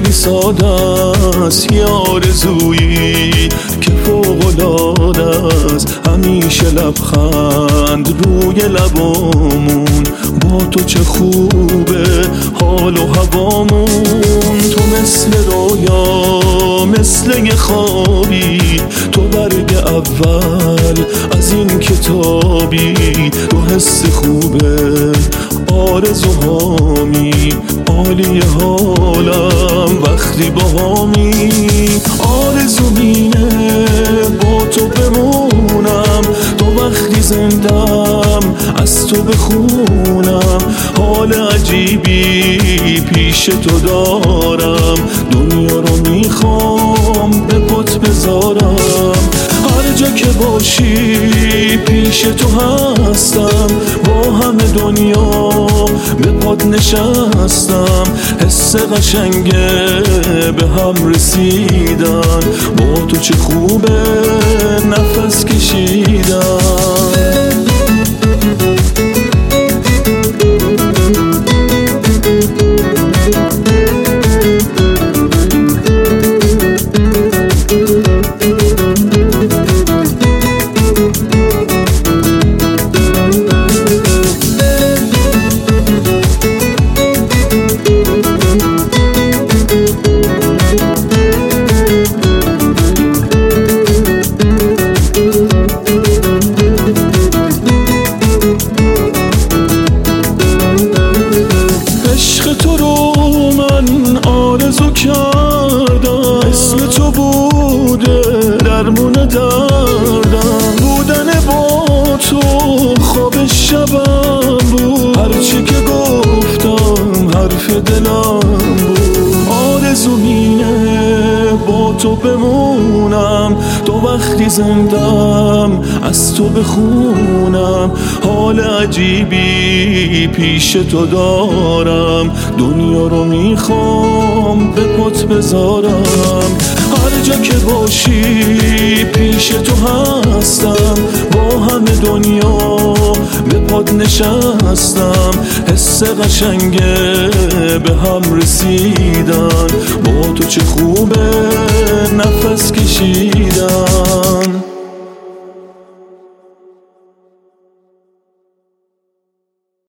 خیلی ساده است، یه آرزویی که فوق‌العاده است. همیشه لبخند روی لبامون، با تو چه خوبه حال و هوامون. تو مثل رویا، مثل یه خوابی، تو برگ اول از این کتابی. تو حس خوبه آرزوهامی، عالی حالم وقتی باهامی. آرزوم اینه با تو بمونم، تو وقتی زندم از تو بخونم. حال عجیبی پیش تو دارم، دنیا رو میخوام به پات بذارم. هر جا که باشی پیش تو هستم، با همه دنیا به پات نشستم. حس قشنگه به هم رسیدن، با تو چه خوبه نفس کشیدن. تو رو من آرزو کردم، اسم تو بوده درمون دردم. بودن با تو خواب شبم بود، هرچی که گفتم حرف دلم بود. آرزوم اینه با تو بمونم، تو وقتی زندم از تو بخونم. حال عجیبی پیش تو دارم، دنیا رو میخوام به پات بذارم. هر جا که باشی پیش تو هستم، با همه دنیا به پات نشستم. حس قشنگه به هم رسیدن، با تو چه خوبه نفس کشیدن.